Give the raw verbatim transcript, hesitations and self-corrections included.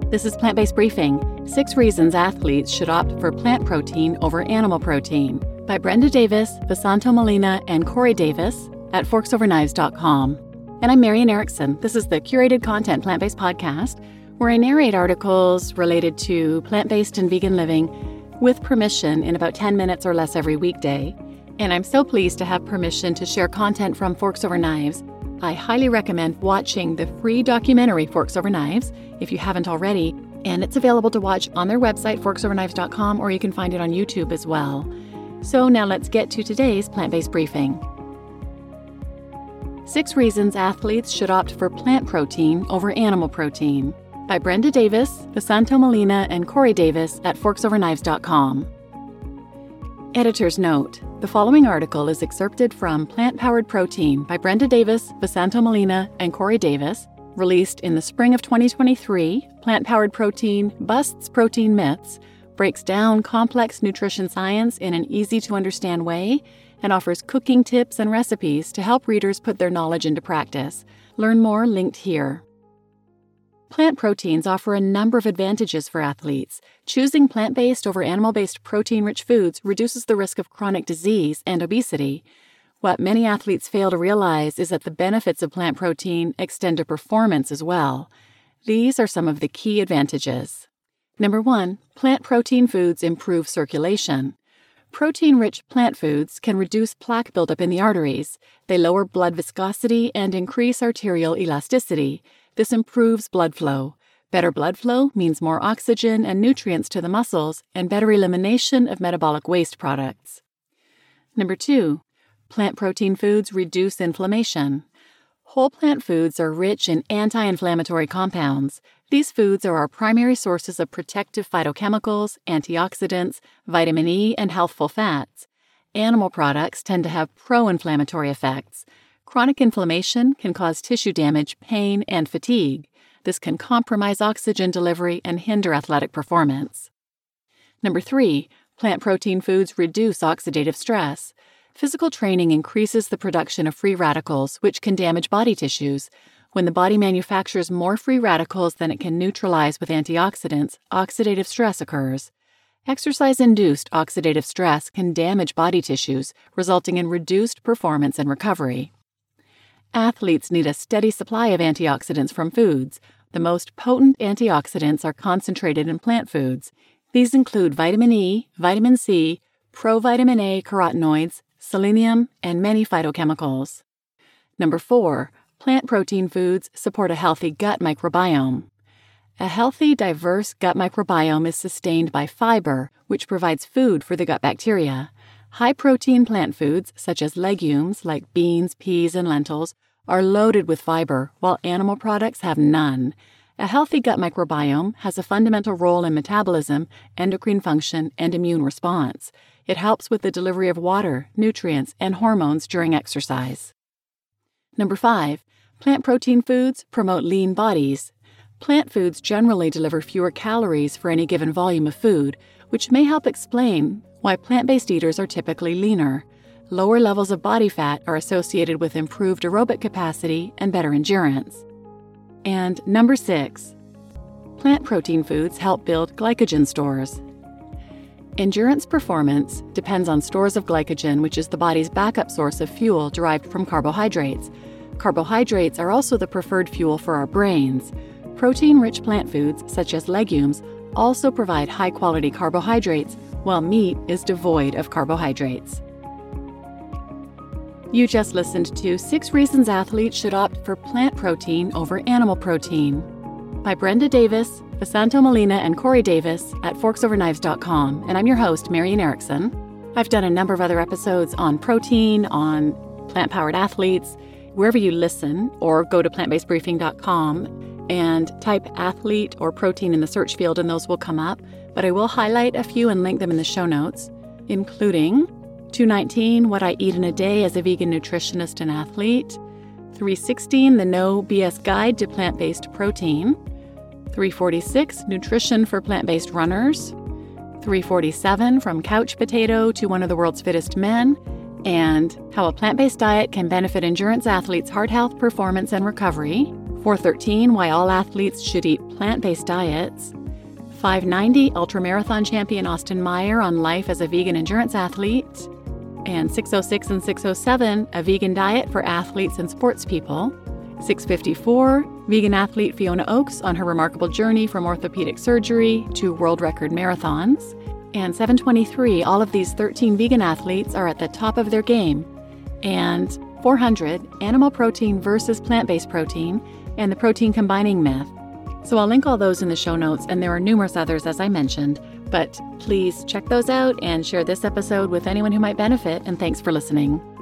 This is Plant-Based Briefing, Six Reasons Athletes Should Opt for Plant Protein Over Animal Protein by Brenda Davis, Vasanto Molina, and Corey Davis at forks over knives dot com. And I'm Marian Erickson. This is the curated content plant-based podcast where I narrate articles related to plant-based and vegan living with permission in about ten minutes or less every weekday. And I'm so pleased to have permission to share content from Forks Over Knives. I highly recommend watching the free documentary Forks Over Knives if you haven't already, and it's available to watch on their website, forks over knives dot com, or you can find it on YouTube as well. So now let's get to today's plant-based briefing. Six Reasons Athletes Should Opt for Plant Protein Over Animal Protein by Brenda Davis, Vasanto Molina, and Corey Davis at forks over knives dot com. Editor's note: the following article is excerpted from Plant-Powered Protein by Brenda Davis, Vasanto Molina, and Corey Davis, released in the spring of twenty twenty-three. Plant-Powered Protein busts protein myths, breaks down complex nutrition science in an easy-to-understand way, and offers cooking tips and recipes to help readers put their knowledge into practice. Learn more linked here. Plant proteins offer a number of advantages for athletes. Choosing plant-based over animal-based protein-rich foods reduces the risk of chronic disease and obesity. What many athletes fail to realize is that the benefits of plant protein extend to performance as well. These are some of the key advantages. Number one, plant protein foods improve circulation. Protein-rich plant foods can reduce plaque buildup in the arteries. They lower blood viscosity and increase arterial elasticity. This improves blood flow. Better blood flow means more oxygen and nutrients to the muscles and better elimination of metabolic waste products. Number two, plant protein foods reduce inflammation. Whole plant foods are rich in anti-inflammatory compounds. These foods are our primary sources of protective phytochemicals, antioxidants, vitamin E, and healthful fats. Animal products tend to have pro-inflammatory effects. Chronic inflammation can cause tissue damage, pain, and fatigue. This can compromise oxygen delivery and hinder athletic performance. Number three, plant protein foods reduce oxidative stress. Physical training increases the production of free radicals, which can damage body tissues. When the body manufactures more free radicals than it can neutralize with antioxidants, oxidative stress occurs. Exercise-induced oxidative stress can damage body tissues, resulting in reduced performance and recovery. Athletes need a steady supply of antioxidants from foods. The most potent antioxidants are concentrated in plant foods. These include vitamin E, vitamin C, provitamin A carotenoids, selenium, and many phytochemicals. Number four, plant protein foods support a healthy gut microbiome. A healthy, diverse gut microbiome is sustained by fiber, which provides food for the gut bacteria. High-protein plant foods, such as legumes like beans, peas, and lentils, are loaded with fiber, while animal products have none. A healthy gut microbiome has a fundamental role in metabolism, endocrine function, and immune response. It helps with the delivery of water, nutrients, and hormones during exercise. Number five, plant protein foods promote lean bodies. Plant foods generally deliver fewer calories for any given volume of food, which may help explain why plant-based eaters are typically leaner. Lower levels of body fat are associated with improved aerobic capacity and better endurance. And number six, plant protein foods help build glycogen stores. Endurance performance depends on stores of glycogen, which is the body's backup source of fuel derived from carbohydrates. Carbohydrates are also the preferred fuel for our brains. Protein-rich plant foods, such as legumes, also provide high-quality carbohydrates, while meat is devoid of carbohydrates. You just listened to Six Reasons Athletes Should Opt for Plant Protein Over Animal Protein by Brenda Davis, Vasanto Molina, and Corey Davis at forks over knives dot com, and I'm your host, Marian Erickson. I've done a number of other episodes on protein, on plant-powered athletes. Wherever you listen, or go to plant based briefing dot com and type athlete or protein in the search field, and those will come up. But I will highlight a few and link them in the show notes, including two nineteen, What I Eat in a Day as a Vegan Nutritionist and Athlete, three sixteen, The No B S Guide to Plant-Based Protein, three forty-six, Nutrition for Plant-Based Runners, three forty-seven, From Couch Potato to One of the World's Fittest Men, and How a Plant-Based Diet Can Benefit Endurance Athletes' Heart Health, Performance, and Recovery, four thirteen, why all athletes should eat plant-based diets. five ninety, ultramarathon champion Austin Meyer on life as a vegan endurance athlete. And six oh six and six oh seven, a vegan diet for athletes and sports people. six fifty-four, vegan athlete Fiona Oakes on her remarkable journey from orthopedic surgery to world record marathons. And seven twenty-three, all of these thirteen vegan athletes are at the top of their game. And four hundred, animal protein versus plant-based protein and the protein combining myth. So I'll link all those in the show notes, and there are numerous others as I mentioned, but please check those out and share this episode with anyone who might benefit, and thanks for listening.